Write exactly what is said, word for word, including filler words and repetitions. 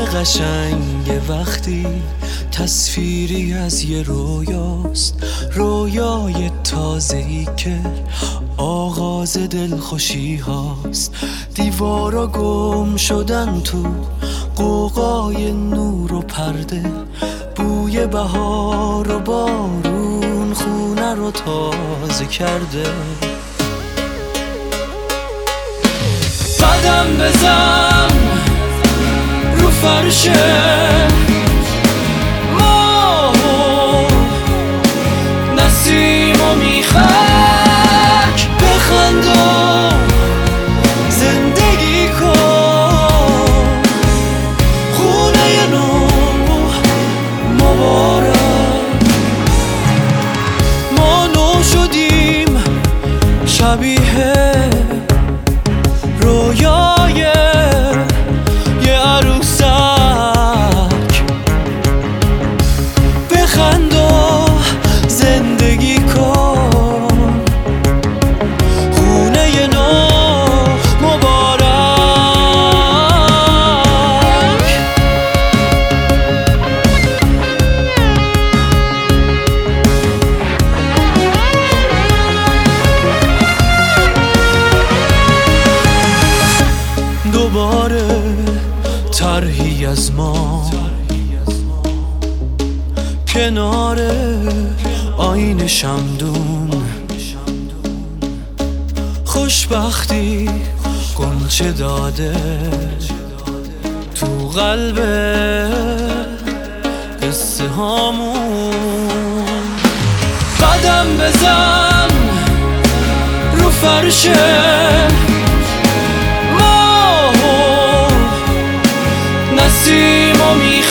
قشنگ وقتی تصویری از یه رویاست، رویای تازه‌ای که آغاز دلخوشی هاست. دیوارا گم شدن تو قوقای نور و پرده، بوی بهار و بارون خونه رو تازه کرده. قدم بزن رو فرشه ما نسیم و میخک، بخند و زندگی کن، خونه نو مبارک. ما نو شدیم شبیه رویای یه عروسک، بخند و زندگی کن، خونه نو مبارک. دوباره طرحی از ما کنار آینه شمدون، خوشبختی غنچه داده تو قلب قصه هامون. قدم بزن رو فرشه ما نسیم و میخ